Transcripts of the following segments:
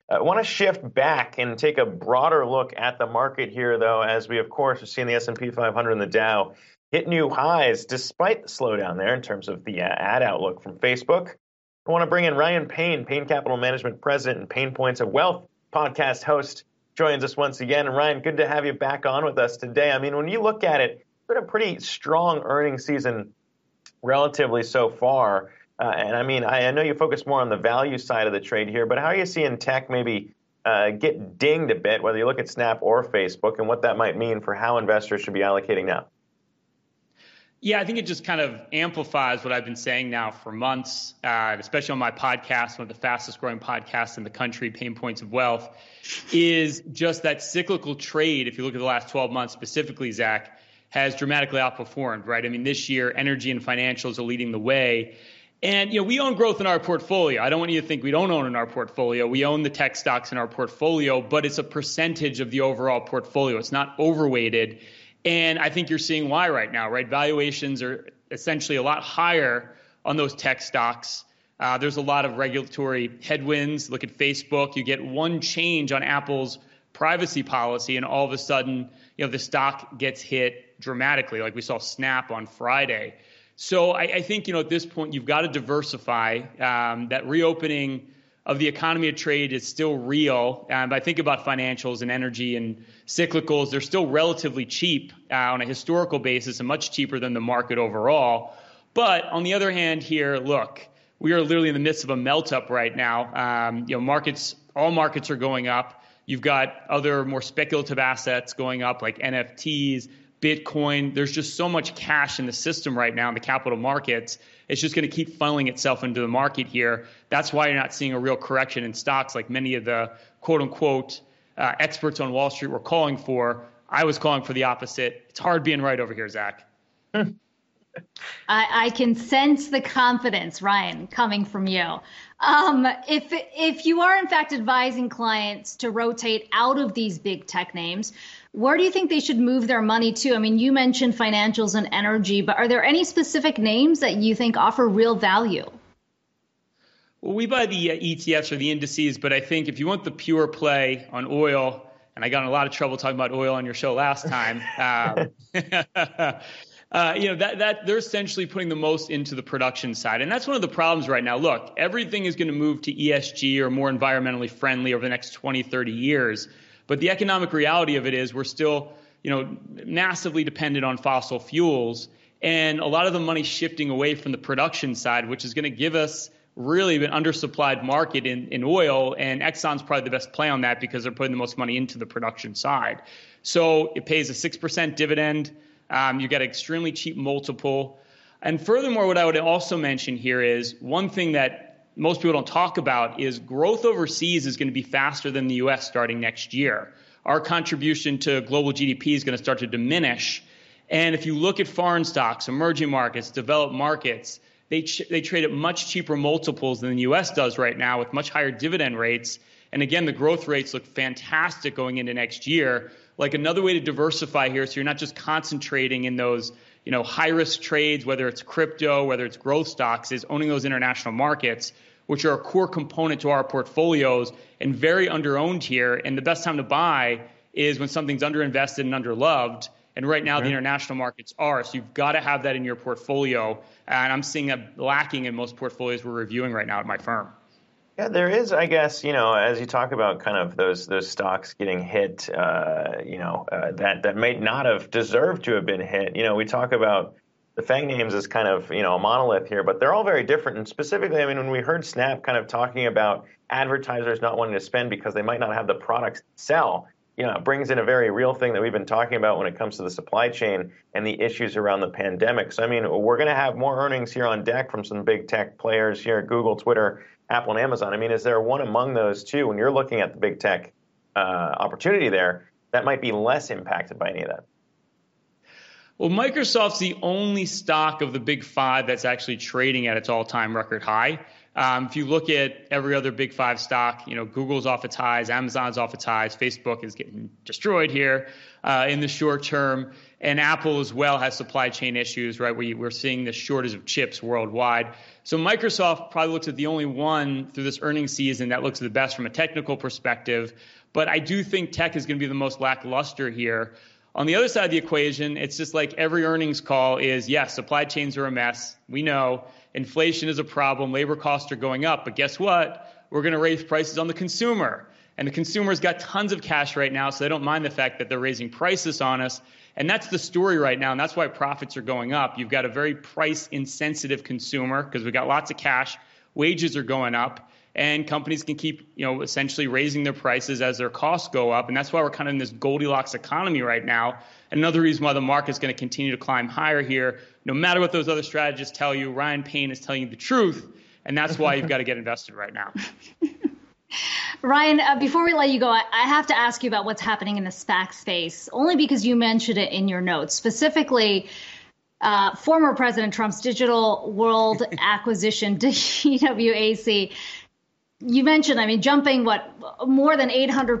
I want to shift back and take a broader look at the market here, though, as we, of course, are seeing the S&P 500 and the Dow hit new highs despite the slowdown there in terms of the ad outlook from Facebook. I want to bring in Ryan Payne, Payne Capital Management President and Payne Points of Wealth podcast host, joins us once again. And Ryan, good to have you back on with us today. I mean, when you look at it, it's been a pretty strong earnings season relatively so far. And I mean, I know you focus more on the value side of the trade here, but how are you seeing tech maybe get dinged a bit, whether you look at Snap or Facebook, and what that might mean for how investors should be allocating now? Yeah, I think it just kind of amplifies what I've been saying now for months, especially on my podcast, one of the fastest growing podcasts in the country, Payne Points of Wealth, is just that cyclical trade. If you look at the last 12 months specifically, Zach, has dramatically outperformed, right? I mean, this year, energy and financials are leading the way. And, we own growth in our portfolio. I don't want you to think we don't own in our portfolio. We own the tech stocks in our portfolio, but it's a percentage of the overall portfolio. It's not overweighted. And I think you're seeing why right now, right? Valuations are essentially a lot higher on those tech stocks. There's a lot of regulatory headwinds. Look at Facebook. You get one change on Apple's privacy policy, and all of a sudden, the stock gets hit dramatically, like we saw Snap on Friday. So I think, at this point, you've got to diversify. That reopening of the economy of trade is still real. But I think about financials and energy and cyclicals. They're still relatively cheap on a historical basis and much cheaper than the market overall. But on the other hand here, look, we are literally in the midst of a melt up right now. All markets are going up. You've got other more speculative assets going up like NFTs, Bitcoin. There's just so much cash in the system right now in the capital markets. It's just going to keep funneling itself into the market here. That's why you're not seeing a real correction in stocks like many of the quote unquote experts on Wall Street were calling for. I was calling for the opposite. It's hard being right over here, Zach. I can sense the confidence, Ryan, coming from you. If you are in fact advising clients to rotate out of these big tech names, where do you think they should move their money to? I mean, you mentioned financials and energy, but are there any specific names that you think offer real value? Well, we buy the ETFs or the indices, but I think if you want the pure play on oil, and I got in a lot of trouble talking about oil on your show last time, that they're essentially putting the most into the production side. And that's one of the problems right now. Look, everything is going to move to ESG or more environmentally friendly over the next 20, 30 years. But the economic reality of it is we're still, massively dependent on fossil fuels. And a lot of the money shifting away from the production side, which is going to give us really an undersupplied market in oil. And Exxon's probably the best play on that because they're putting the most money into the production side. So it pays a 6% dividend. You get an extremely cheap multiple. And furthermore, what I would also mention here is one thing that most people don't talk about is growth overseas is going to be faster than the U.S. starting next year. Our contribution to global GDP is going to start to diminish. And if you look at foreign stocks, emerging markets, developed markets, they trade at much cheaper multiples than the U.S. does right now with much higher dividend rates. And again, the growth rates look fantastic going into next year. Like another way to diversify here, so you're not just concentrating in those, high risk trades, whether it's crypto, whether it's growth stocks, is owning those international markets, which are a core component to our portfolios and very underowned here. And the best time to buy is when something's underinvested and underloved. And right now, the international markets are. So you've got to have that in your portfolio. And I'm seeing that lacking in most portfolios we're reviewing right now at my firm. Yeah, there is, I guess, as you talk about kind of those stocks getting hit, that may not have deserved to have been hit. We talk about the FANG names as kind of, a monolith here, but they're all very different. And specifically, I mean, when we heard Snap kind of talking about advertisers not wanting to spend because they might not have the products to sell, it brings in a very real thing that we've been talking about when it comes to the supply chain and the issues around the pandemic. So, I mean, we're going to have more earnings here on deck from some big tech players here at Google, Twitter, Apple, and Amazon. I mean, is there one among those two, when you're looking at the big tech opportunity there, that might be less impacted by any of that? Well, Microsoft's the only stock of the big five that's actually trading at its all-time record high. If you look at every other big five stock, Google's off its highs, Amazon's off its highs, Facebook is getting destroyed here in the short term, and Apple as well has supply chain issues, right? We're seeing the shortage of chips worldwide. So Microsoft probably looks at the only one through this earnings season that looks the best from a technical perspective. But I do think tech is going to be the most lackluster here. On the other side of the equation, it's just like every earnings call is, yes, supply chains are a mess. We know inflation is a problem. Labor costs are going up. But guess what? We're going to raise prices on the consumer. And the consumer's got tons of cash right now, so they don't mind the fact that they're raising prices on us. And that's the story right now, and that's why profits are going up. You've got a very price-insensitive consumer because we've got lots of cash. Wages are going up. And companies can keep, essentially raising their prices as their costs go up. And that's why we're kind of in this Goldilocks economy right now. Another reason why the market's going to continue to climb higher here. No matter what those other strategists tell you, Ryan Payne is telling you the truth. And that's why you've got to get invested right now. Ryan, before we let you go, I have to ask you about what's happening in the SPAC space, only because you mentioned it in your notes, specifically former President Trump's Digital World acquisition, DWAC. You mentioned, jumping, more than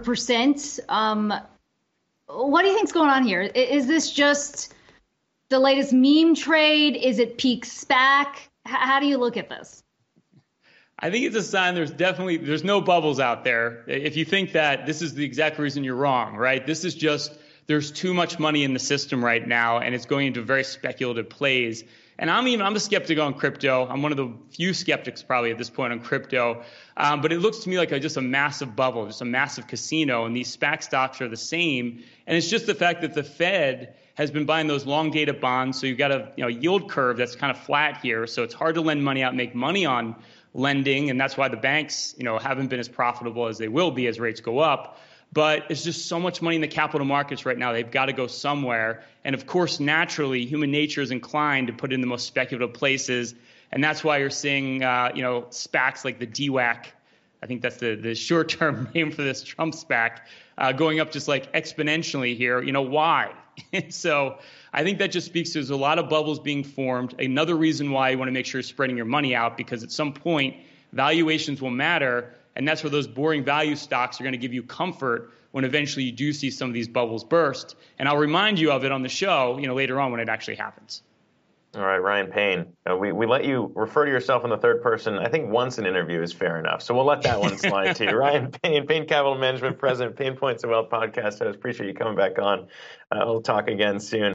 800%. What do you think's going on here? Is this just the latest meme trade? Is it peak SPAC? How do you look at this? I think it's a sign there's no bubbles out there. If you think that, this is the exact reason you're wrong, right? This is just, there's too much money in the system right now, and it's going into very speculative plays. And I'm a skeptic on crypto. I'm one of the few skeptics probably at this point on crypto. But it looks to me like just a massive bubble, just a massive casino. And these SPAC stocks are the same. And it's just the fact that the Fed has been buying those long dated bonds. So you've got a yield curve that's kind of flat here. So it's hard to lend money out, make money on lending. And that's why the banks, haven't been as profitable as they will be as rates go up. But it's just so much money in the capital markets right now. They've got to go somewhere. And of course, naturally, human nature is inclined to put it in the most speculative places. And that's why you're seeing, SPACs like the DWAC. I think that's the short-term name for this Trump SPAC, going up just like exponentially here. Why? So I think that just speaks to there's a lot of bubbles being formed. Another reason why you want to make sure you're spreading your money out, because at some point, valuations will matter. And that's where those boring value stocks are going to give you comfort when eventually you do see some of these bubbles burst. And I'll remind you of it on the show, later on when it actually happens. All right, Ryan Payne, we let you refer to yourself in the third person. I think once an interview is fair enough. So we'll let that one slide too. Ryan Payne, Payne Capital Management President, Pain Points of Wealth podcast host. Appreciate you coming back on. We'll talk again soon.